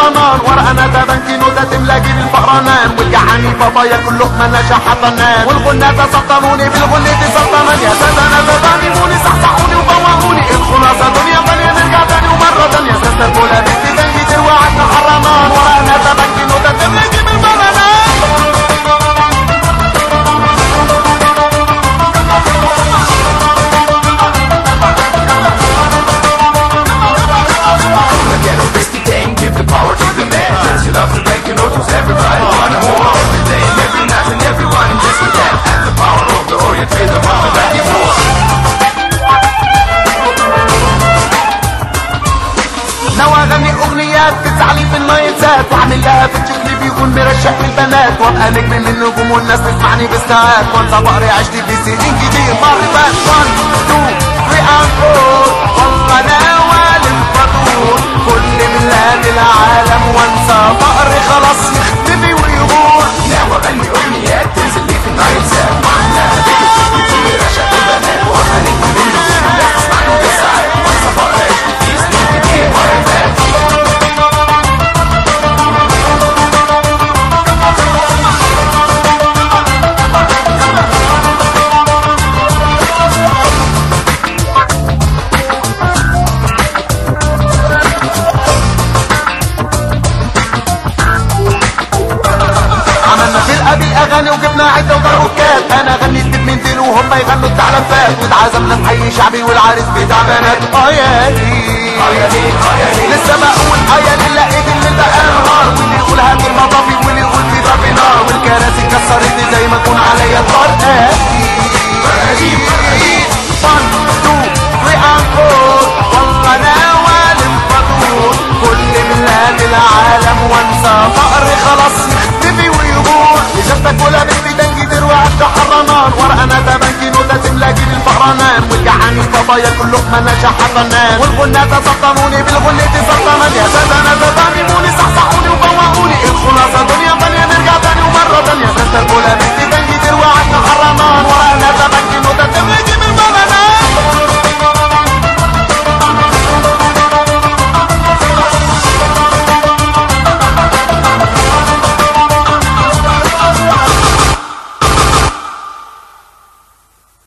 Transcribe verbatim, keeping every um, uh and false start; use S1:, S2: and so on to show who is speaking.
S1: حرنان، ورقة ناتا بنكي نوتة تملى جيب الفقرانان، والجعاني بابا ياكل لقمة ناشا حطنان، والغناتة سطروني بالغنية سطران. يا سادة انا تضامنوني صحصحوني وفوقوني، الخلاصة دنيا تانية نرجع تاني ومرة تانية. سادة البولا بنتي بنجي تروى عنا حرنان، ورقة ناتا بنكي نوتة تملى جيب الفقرانان.
S2: Love the banking notes, everybody wanna more. Every day and every night and everyone and just with that. At the power of the Orient Trail, the power that you more.
S1: ناوي اغني اغنيات تزعلي في المايلزات، واعمل لها في الشكل بيكون مرشح للبنات، وابقى نجم من النجوم والناس تسمعني بالساعات، وانسى فقري عشت في سنين كتير مرات. واحد اتنين تلاتة اربعة والله ناوي الفطور، كل بلاد العالم وانسى فقري خلاص يختفي ويغور.
S2: ناوي اغني اغنيات تنزل لي في المايلزات، واعمل لها في الشكل بيكون مرشح للبنات، وابقى نجم من النجوم والناس تسمعني بالساعات، وانسى فقري عشت في سنين كتير مرات.
S1: بالاغاني وجبنا عده وكروكات، انا غنيت بمنتين وهم يغنوا التعلفات، واتعزمنا في حي شعبي والعريس بتاع بنات. اه يا ليل
S2: اه يا ليل اه يا ليل
S1: لسه بقول اه يا ليل، لقيت اللي بقى نهار، واللي يقول هات المطافي واللي يقول في ضرب نار، والكراسي كسرتني زي ما يكون عليا الطار. قديم قديم واحد اتنين تلاتة اربعة والله ناوي الفطور، كل بلاد العالم وانسى فقري خلاص يختفي ويغور. شفتك ولا بنتي تروى عشا حرنان، ورقة ناتا بنكي نوتة تملى جيب الفقرانان، والجعاني بابا ياكل لقمة ناشا حطنان، والغناتة سطروني بالغنية سطران. يا سادة انا تضامنوني